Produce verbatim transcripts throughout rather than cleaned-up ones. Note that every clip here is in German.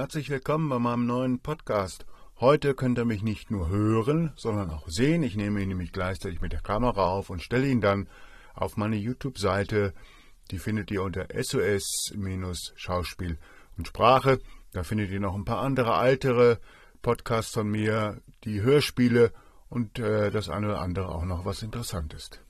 herzlich willkommen bei meinem neuen Podcast. Heute könnt ihr mich nicht nur hören, sondern auch sehen. Ich nehme ihn nämlich gleichzeitig mit der Kamera auf und stelle ihn dann auf meine YouTube-Seite. Die findet ihr unter S O S-Schauspiel und Sprache. Da findet ihr noch ein paar andere ältere Podcasts von mir, die Hörspiele und äh, das eine oder andere auch noch, was interessant ist.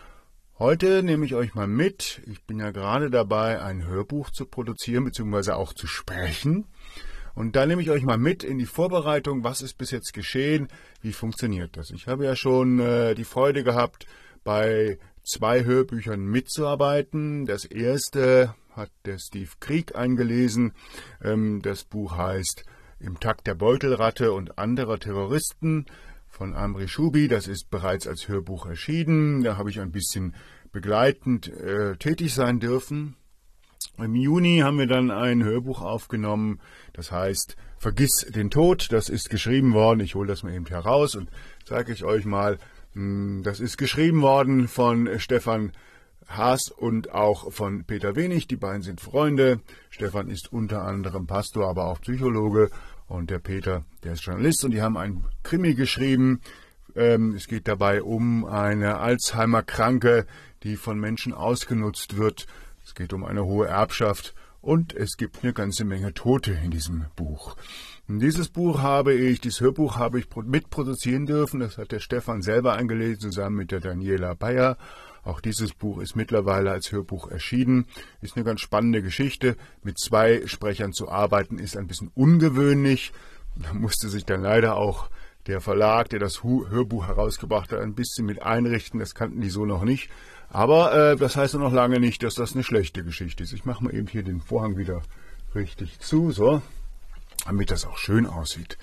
Heute nehme ich euch mal mit. Ich bin ja gerade dabei, ein Hörbuch zu produzieren bzw. auch zu sprechen. Und da nehme ich euch mal mit in die Vorbereitung. Was ist bis jetzt geschehen? Wie funktioniert das? Ich habe ja schon äh, die Freude gehabt, bei zwei Hörbüchern mitzuarbeiten. Das erste hat der Steve Krieg eingelesen. Ähm, das Buch heißt Im Takt der Beutelratte und anderer Terroristen von Amri Shubi. Das ist bereits als Hörbuch erschienen. Da habe ich ein bisschen begleitend äh, tätig sein dürfen. Im Juni haben wir dann ein Hörbuch aufgenommen, das heißt Vergiss den Tod. Das ist geschrieben worden, ich hole das mal eben heraus und zeige ich euch mal. Das ist geschrieben worden von Stefan Haas und auch von Peter Wenig. Die beiden sind Freunde. Stefan ist unter anderem Pastor, aber auch Psychologe. Und der Peter, der ist Journalist und die haben ein Krimi geschrieben. Ähm, es geht dabei um eine Alzheimer-Kranke, die von Menschen ausgenutzt wird. Es geht um eine hohe Erbschaft und es gibt eine ganze Menge Tote in diesem Buch. Und dieses Buch habe ich, dieses Hörbuch habe ich mitproduzieren dürfen. Das hat der Stefan selber eingelesen, zusammen mit der Daniela Bayer. Auch dieses Buch ist mittlerweile als Hörbuch erschienen. Ist eine ganz spannende Geschichte. Mit zwei Sprechern zu arbeiten ist ein bisschen ungewöhnlich. Da musste sich dann leider auch der Verlag, der das Hörbuch herausgebracht hat, ein bisschen mit einrichten. Das kannten die so noch nicht. Aber äh, das heißt noch lange nicht, dass das eine schlechte Geschichte ist. Ich mache mal eben hier den Vorhang wieder richtig zu, so, damit das auch schön aussieht.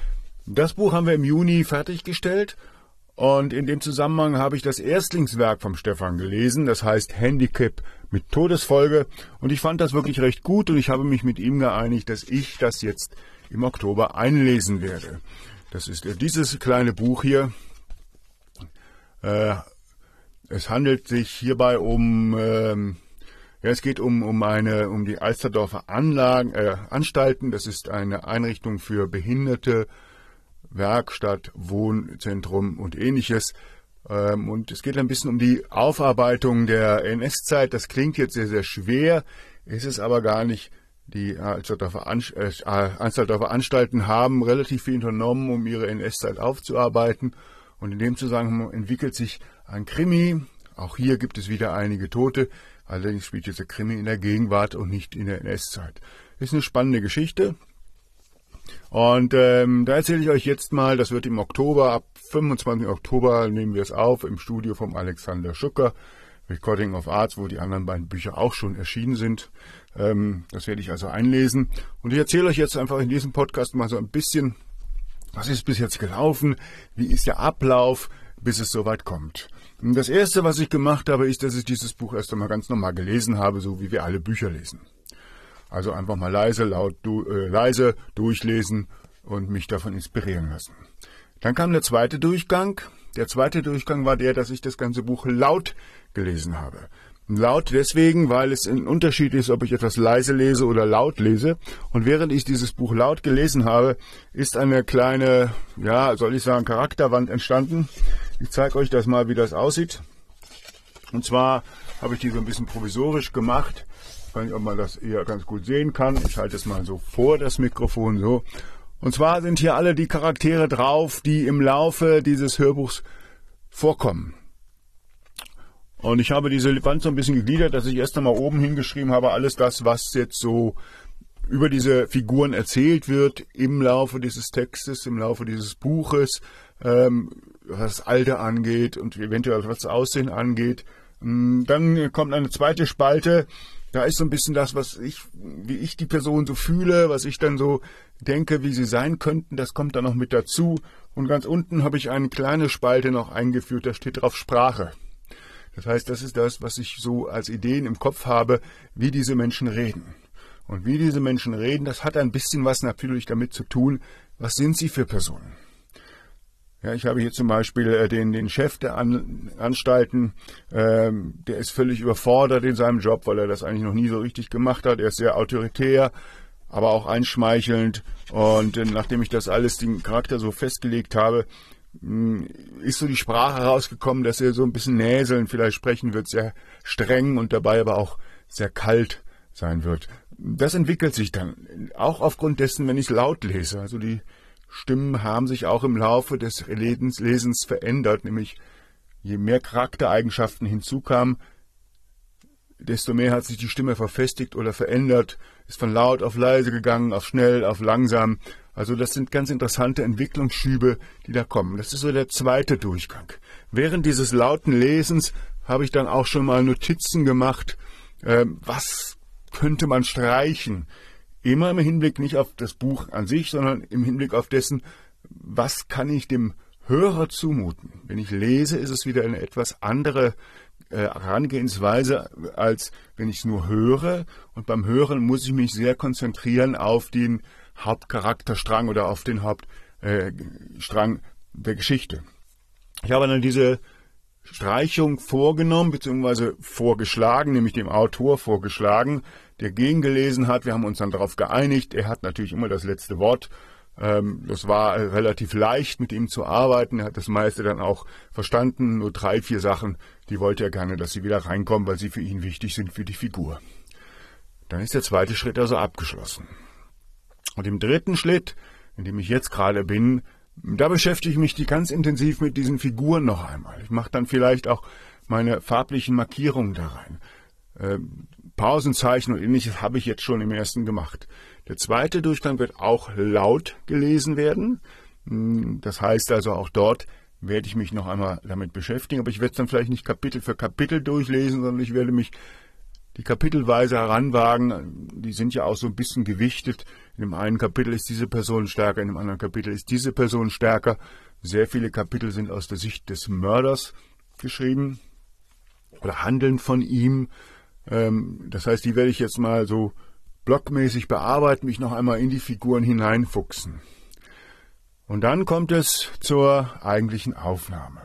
Das Buch haben wir im Juni fertiggestellt. Und in dem Zusammenhang habe ich das Erstlingswerk vom Stefan gelesen, das heißt Handicap mit Todesfolge. Und ich fand das wirklich recht gut und ich habe mich mit ihm geeinigt, dass ich das jetzt im Oktober einlesen werde. Das ist dieses kleine Buch hier. Äh, es handelt sich hierbei um, ähm, ja, es geht um, um, eine, um die Alsterdorfer Anlagen, äh, Anstalten. Das ist eine Einrichtung für Behinderte, Werkstatt, Wohnzentrum und ähnliches. Ähm, und es geht ein bisschen um die Aufarbeitung der N S-Zeit. Das klingt jetzt sehr, sehr schwer, ist es aber gar nicht. Die Alsterdorfer Anstalten haben relativ viel unternommen, um ihre N S-Zeit aufzuarbeiten. Und in dem Zusammenhang entwickelt sich ein Krimi. Auch hier gibt es wieder einige Tote. Allerdings spielt jetzt der Krimi in der Gegenwart und nicht in der N S-Zeit. Ist eine spannende Geschichte. Und ähm, da erzähle ich euch jetzt mal, das wird im Oktober, ab fünfundzwanzigsten Oktober nehmen wir es auf, im Studio vom Alexander Schucker, Recording of Arts, wo die anderen beiden Bücher auch schon erschienen sind. Ähm, das werde ich also einlesen. Und ich erzähle euch jetzt einfach in diesem Podcast mal so ein bisschen, was ist bis jetzt gelaufen, wie ist der Ablauf, bis es soweit kommt. Und das Erste, was ich gemacht habe, ist, dass ich dieses Buch erst einmal ganz normal gelesen habe, so wie wir alle Bücher lesen. Also einfach mal leise, laut, du, äh, leise durchlesen und mich davon inspirieren lassen. Dann kam der zweite Durchgang. Der zweite Durchgang war der, dass ich das ganze Buch laut gelesen habe. Laut deswegen, weil es ein Unterschied ist, ob ich etwas leise lese oder laut lese. Und während ich dieses Buch laut gelesen habe, ist eine kleine, ja, soll ich sagen, Charakterwand entstanden. Ich zeige euch das mal, wie das aussieht. Und zwar habe ich die so ein bisschen provisorisch gemacht. Ich weiß nicht, ob man das hier ganz gut sehen kann. Ich halte es mal so vor das Mikrofon so. Und zwar sind hier alle die Charaktere drauf, die im Laufe dieses Hörbuchs vorkommen. Und ich habe diese Wand so ein bisschen gegliedert, dass ich erst einmal oben hingeschrieben habe, alles das, was jetzt so über diese Figuren erzählt wird im Laufe dieses Textes, im Laufe dieses Buches, ähm, was das Alter angeht und eventuell was das Aussehen angeht. Dann kommt eine zweite Spalte. Da ist so ein bisschen das, was ich, wie ich die Person so fühle, was ich dann so denke, wie sie sein könnten. Das kommt dann noch mit dazu. Und ganz unten habe ich eine kleine Spalte noch eingeführt. Da steht drauf Sprache. Das heißt, das ist das, was ich so als Ideen im Kopf habe, wie diese Menschen reden. Und wie diese Menschen reden, das hat ein bisschen was natürlich damit zu tun, was sind sie für Personen. Ja, ich habe hier zum Beispiel äh, den, den Chef der An Anstalten, ähm, der ist völlig überfordert in seinem Job, weil er das eigentlich noch nie so richtig gemacht hat. Er ist sehr autoritär, aber auch einschmeichelnd. Und äh, nachdem ich das alles, den Charakter so festgelegt habe, mh, ist so die Sprache rausgekommen, dass er so ein bisschen näseln vielleicht sprechen wird, sehr streng und dabei aber auch sehr kalt sein wird. Das entwickelt sich dann, auch aufgrund dessen, wenn ich es laut lese. Also die Stimmen haben sich auch im Laufe des Lesens, Lesens verändert, nämlich je mehr Charaktereigenschaften hinzukamen, desto mehr hat sich die Stimme verfestigt oder verändert, ist von laut auf leise gegangen, auf schnell, auf langsam. Also das sind ganz interessante Entwicklungsschübe, die da kommen. Das ist so der zweite Durchgang. Während dieses lauten Lesens habe ich dann auch schon mal Notizen gemacht, äh, was könnte man streichen. Immer im Hinblick nicht auf das Buch an sich, sondern im Hinblick auf dessen, was kann ich dem Hörer zumuten. Wenn ich lese, ist es wieder eine etwas andere äh, Herangehensweise, als wenn ich es nur höre. Und beim Hören muss ich mich sehr konzentrieren auf den Hauptcharakterstrang oder auf den Hauptstrang äh, der Geschichte. Ich habe dann diese Streichung vorgenommen, beziehungsweise vorgeschlagen, nämlich dem Autor vorgeschlagen, der gegengelesen hat. Wir haben uns dann darauf geeinigt. Er hat natürlich immer das letzte Wort. Das war relativ leicht, mit ihm zu arbeiten. Er hat das meiste dann auch verstanden. Nur drei, vier Sachen, die wollte er gerne, dass sie wieder reinkommen, weil sie für ihn wichtig sind, für die Figur. Dann ist der zweite Schritt also abgeschlossen. Und im dritten Schritt, in dem ich jetzt gerade bin, da beschäftige ich mich ganz intensiv mit diesen Figuren noch einmal. Ich mache dann vielleicht auch meine farblichen Markierungen da rein. Äh, Pausenzeichen und ähnliches habe ich jetzt schon im ersten gemacht. Der zweite Durchgang wird auch laut gelesen werden. Das heißt also, auch dort werde ich mich noch einmal damit beschäftigen. Aber ich werde es dann vielleicht nicht Kapitel für Kapitel durchlesen, sondern ich werde mich die kapitelweise heranwagen. Die sind ja auch so ein bisschen gewichtet. In dem einen Kapitel ist diese Person stärker, in dem anderen Kapitel ist diese Person stärker. Sehr viele Kapitel sind aus der Sicht des Mörders geschrieben oder handeln von ihm. Das heißt, die werde ich jetzt mal so blockmäßig bearbeiten, mich noch einmal in die Figuren hineinfuchsen. Und dann kommt es zur eigentlichen Aufnahme.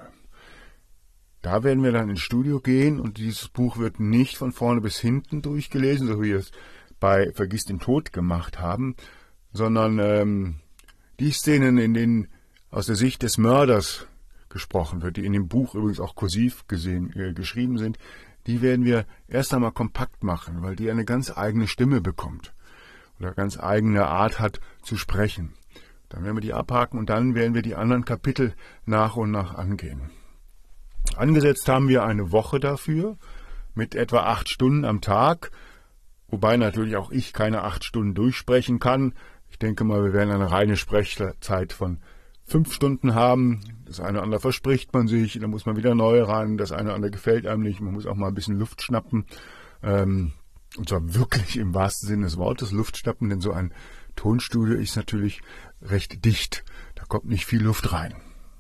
Da werden wir dann ins Studio gehen und dieses Buch wird nicht von vorne bis hinten durchgelesen, so wie wir es bei Vergiss den Tod gemacht haben, sondern ähm, die Szenen, in denen aus der Sicht des Mörders gesprochen wird, die in dem Buch übrigens auch kursiv gesehen, äh, geschrieben sind, die werden wir erst einmal kompakt machen, weil die eine ganz eigene Stimme bekommt oder ganz eigene Art hat zu sprechen. Dann werden wir die abhaken und dann werden wir die anderen Kapitel nach und nach angehen. Angesetzt haben wir eine Woche dafür mit etwa acht Stunden am Tag, wobei natürlich auch ich keine acht Stunden durchsprechen kann. Ich denke mal, wir werden eine reine Sprechzeit von fünf Stunden haben. Das eine oder andere verspricht man sich, dann muss man wieder neu ran, das eine oder andere gefällt einem nicht, man muss auch mal ein bisschen Luft schnappen. Ähm, und zwar wirklich im wahrsten Sinne des Wortes Luft schnappen, denn so ein Tonstudio ist natürlich recht dicht. Da kommt nicht viel Luft rein.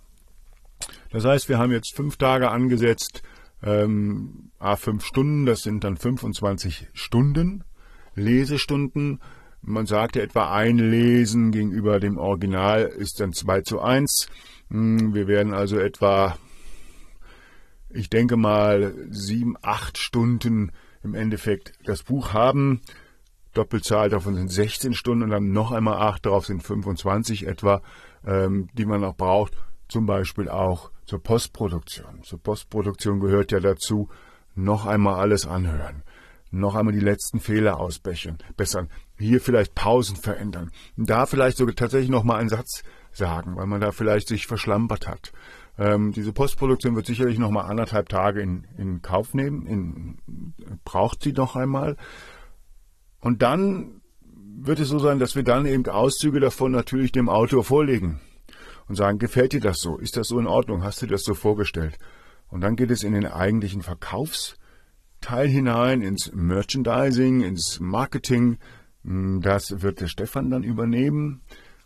Das heißt, wir haben jetzt fünf Tage angesetzt, ähm, à fünf Stunden, das sind dann fünfundzwanzig Stunden, Lesestunden. Man sagte etwa ein Lesen gegenüber dem Original ist dann zwei zu eins. Wir werden also etwa, ich denke mal, sieben, acht Stunden im Endeffekt das Buch haben. Doppelzahl davon sind sechzehn Stunden und dann noch einmal acht, darauf sind fünfundzwanzig etwa, ähm, die man auch braucht, zum Beispiel auch zur Postproduktion. Zur Postproduktion gehört ja dazu, noch einmal alles anhören. Noch einmal die letzten Fehler ausbessern, bessern, hier vielleicht Pausen verändern, da vielleicht sogar tatsächlich noch mal einen Satz sagen, weil man da vielleicht sich verschlampert hat. Ähm, diese Postproduktion wird sicherlich noch mal anderthalb Tage in, in Kauf nehmen, in, braucht sie noch einmal. Und dann wird es so sein, dass wir dann eben Auszüge davon natürlich dem Autor vorlegen und sagen, gefällt dir das so? Ist das so in Ordnung? Hast du dir das so vorgestellt? Und dann geht es in den eigentlichen Verkaufs Teil hinein, ins Merchandising, ins Marketing. Das wird der Stefan dann übernehmen,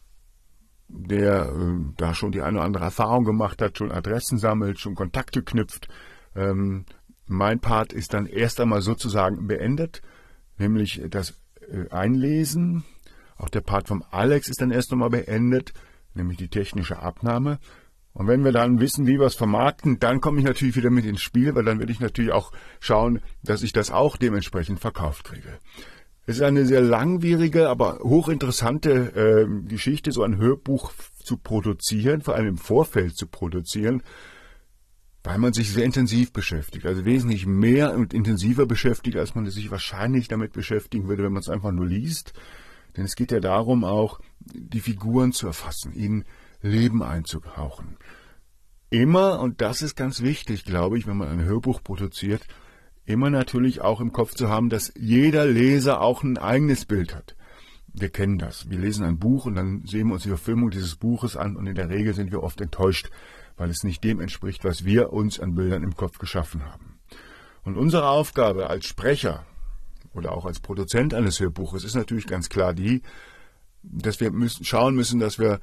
der äh, da schon die eine oder andere Erfahrung gemacht hat, schon Adressen sammelt, schon Kontakte knüpft. Ähm, mein Part ist dann erst einmal sozusagen beendet, nämlich das äh, Einlesen. Auch der Part vom Alex ist dann erst einmal beendet, nämlich die technische Abnahme. Und wenn wir dann wissen, wie wir es vermarkten, dann komme ich natürlich wieder mit ins Spiel, weil dann werde ich natürlich auch schauen, dass ich das auch dementsprechend verkauft kriege. Es ist eine sehr langwierige, aber hochinteressante äh, Geschichte, so ein Hörbuch zu produzieren, vor allem im Vorfeld zu produzieren, weil man sich sehr intensiv beschäftigt, also wesentlich mehr und intensiver beschäftigt, als man sich wahrscheinlich damit beschäftigen würde, wenn man es einfach nur liest. Denn es geht ja darum, auch die Figuren zu erfassen, ihnen Leben einzuhauchen. Immer, und das ist ganz wichtig, glaube ich, wenn man ein Hörbuch produziert, immer natürlich auch im Kopf zu haben, dass jeder Leser auch ein eigenes Bild hat. Wir kennen das. Wir lesen ein Buch und dann sehen wir uns die Verfilmung dieses Buches an und in der Regel sind wir oft enttäuscht, weil es nicht dem entspricht, was wir uns an Bildern im Kopf geschaffen haben. Und unsere Aufgabe als Sprecher oder auch als Produzent eines Hörbuches ist natürlich ganz klar die, dass wir müssen, schauen müssen, dass wir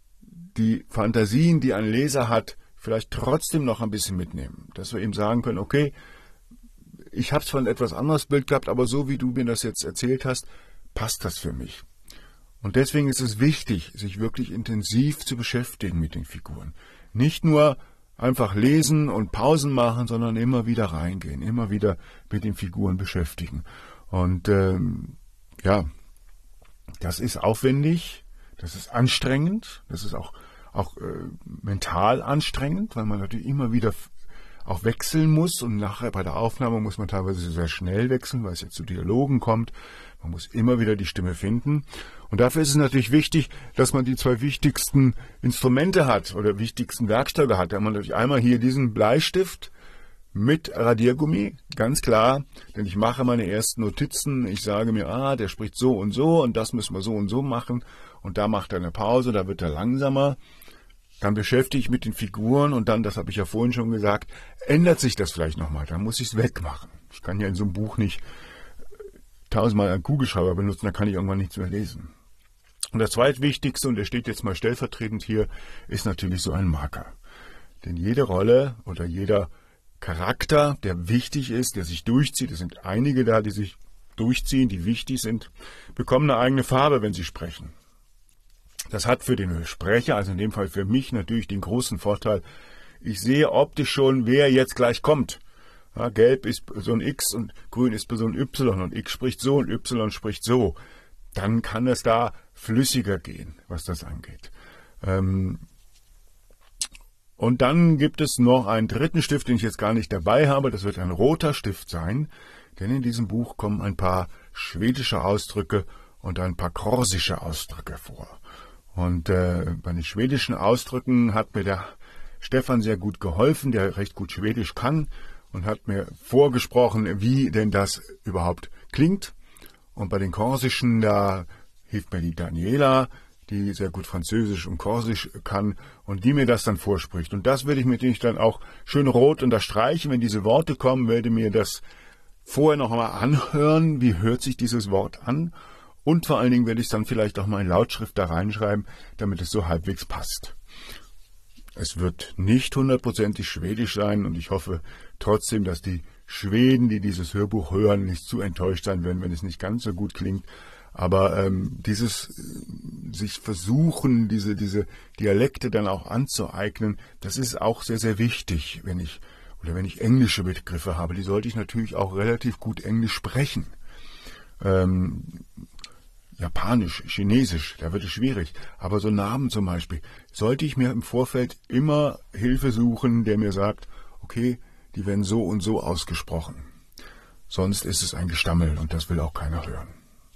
die Fantasien, die ein Leser hat, vielleicht trotzdem noch ein bisschen mitnehmen. Dass wir ihm sagen können, okay, ich habe zwar ein etwas anderes Bild gehabt, aber so wie du mir das jetzt erzählt hast, passt das für mich. Und deswegen ist es wichtig, sich wirklich intensiv zu beschäftigen mit den Figuren. Nicht nur einfach lesen und Pausen machen, sondern immer wieder reingehen, immer wieder mit den Figuren beschäftigen. Und ähm, ja, das ist aufwendig, das ist anstrengend, das ist auch, auch äh, mental anstrengend, weil man natürlich immer wieder auch wechseln muss und nachher bei der Aufnahme muss man teilweise sehr schnell wechseln, weil es ja zu Dialogen kommt. Man muss immer wieder die Stimme finden. Und dafür ist es natürlich wichtig, dass man die zwei wichtigsten Instrumente hat oder wichtigsten Werkzeuge hat. Da haben wir natürlich einmal hier diesen Bleistift mit Radiergummi, ganz klar, denn ich mache meine ersten Notizen. Ich sage mir, ah, der spricht so und so und das müssen wir so und so machen. Und da macht er eine Pause, da wird er langsamer. Dann beschäftige ich mich mit den Figuren und dann, das habe ich ja vorhin schon gesagt, ändert sich das vielleicht nochmal. Dann muss ich es wegmachen. Ich kann ja in so einem Buch nicht tausendmal einen Kugelschreiber benutzen, da kann ich irgendwann nichts mehr lesen. Und das zweitwichtigste, und der steht jetzt mal stellvertretend hier, ist natürlich so ein Marker. Denn jede Rolle oder jeder Charakter, der wichtig ist, der sich durchzieht, es sind einige da, die sich durchziehen, die wichtig sind, bekommen eine eigene Farbe, wenn sie sprechen. Das hat für den Sprecher, also in dem Fall für mich, natürlich den großen Vorteil, ich sehe optisch schon, wer jetzt gleich kommt. Ja, gelb ist Person X und grün ist Person Y und X spricht so und Y spricht so. Dann kann es da flüssiger gehen, was das angeht. Ähm und dann gibt es noch einen dritten Stift, den ich jetzt gar nicht dabei habe. Das wird ein roter Stift sein, denn in diesem Buch kommen ein paar schwedische Ausdrücke und ein paar korsische Ausdrücke vor. Und äh, bei den schwedischen Ausdrücken hat mir der Stefan sehr gut geholfen, der recht gut Schwedisch kann und hat mir vorgesprochen, wie denn das überhaupt klingt. Und bei den korsischen, da hilft mir die Daniela, die sehr gut Französisch und Korsisch kann und die mir das dann vorspricht. Und das werde ich mir natürlich dann auch schön rot unterstreichen. Wenn diese Worte kommen, werde mir das vorher noch einmal anhören. Wie hört sich dieses Wort an? Und vor allen Dingen werde ich es dann vielleicht auch mal in Lautschrift da reinschreiben, damit es so halbwegs passt. Es wird nicht hundertprozentig schwedisch sein und ich hoffe trotzdem, dass die Schweden, die dieses Hörbuch hören, nicht zu enttäuscht sein werden, wenn es nicht ganz so gut klingt. Aber ähm, dieses äh, sich versuchen, diese, diese Dialekte dann auch anzueignen, das ist auch sehr, sehr wichtig, wenn ich, oder wenn ich englische Begriffe habe. Die sollte ich natürlich auch relativ gut Englisch sprechen. Ähm, Japanisch, Chinesisch, da wird es schwierig. Aber so Namen zum Beispiel, sollte ich mir im Vorfeld immer Hilfe suchen, der mir sagt, okay, die werden so und so ausgesprochen. Sonst ist es ein Gestammel und das will auch keiner hören.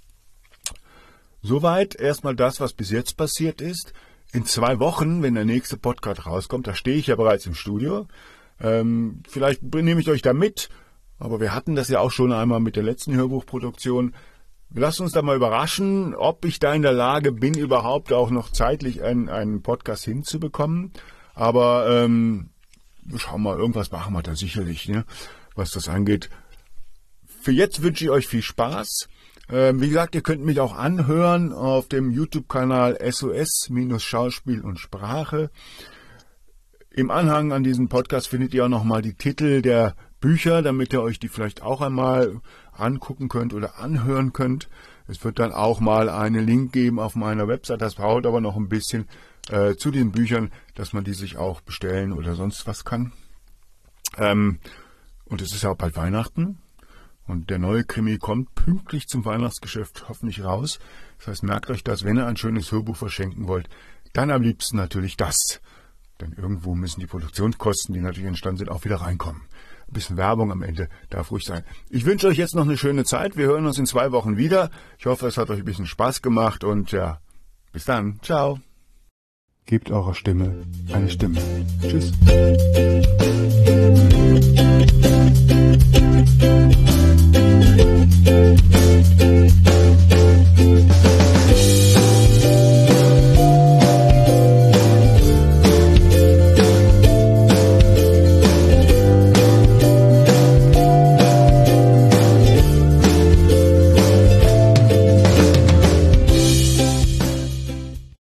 Soweit erstmal das, was bis jetzt passiert ist. In zwei Wochen, wenn der nächste Podcast rauskommt, da stehe ich ja bereits im Studio. Ähm, vielleicht nehme ich euch da mit, aber wir hatten das ja auch schon einmal mit der letzten Hörbuchproduktion. Lasst uns da mal überraschen, ob ich da in der Lage bin, überhaupt auch noch zeitlich einen, einen Podcast hinzubekommen. Aber ähm, schauen wir mal, irgendwas machen wir da sicherlich, ne, was das angeht. Für jetzt wünsche ich euch viel Spaß. Ähm, wie gesagt, ihr könnt mich auch anhören auf dem YouTube-Kanal S O S-Schauspiel und Sprache. Im Anhang an diesem Podcast findet ihr auch nochmal die Titel der Bücher, damit ihr euch die vielleicht auch einmal angucken könnt oder anhören könnt. Es wird dann auch mal einen Link geben auf meiner Website. Das braucht aber noch ein bisschen äh, zu den Büchern, dass man die sich auch bestellen oder sonst was kann. Ähm, und es ist ja auch bald Weihnachten. Und der neue Krimi kommt pünktlich zum Weihnachtsgeschäft hoffentlich raus. Das heißt, merkt euch das, wenn ihr ein schönes Hörbuch verschenken wollt, dann am liebsten natürlich das. Denn irgendwo müssen die Produktionskosten, die natürlich entstanden sind, auch wieder reinkommen. Ein bisschen Werbung am Ende darf ruhig sein. Ich wünsche euch jetzt noch eine schöne Zeit. Wir hören uns in zwei Wochen wieder. Ich hoffe, es hat euch ein bisschen Spaß gemacht und ja, bis dann. Ciao. Gebt eurer Stimme eine Stimme. Tschüss. Thank you.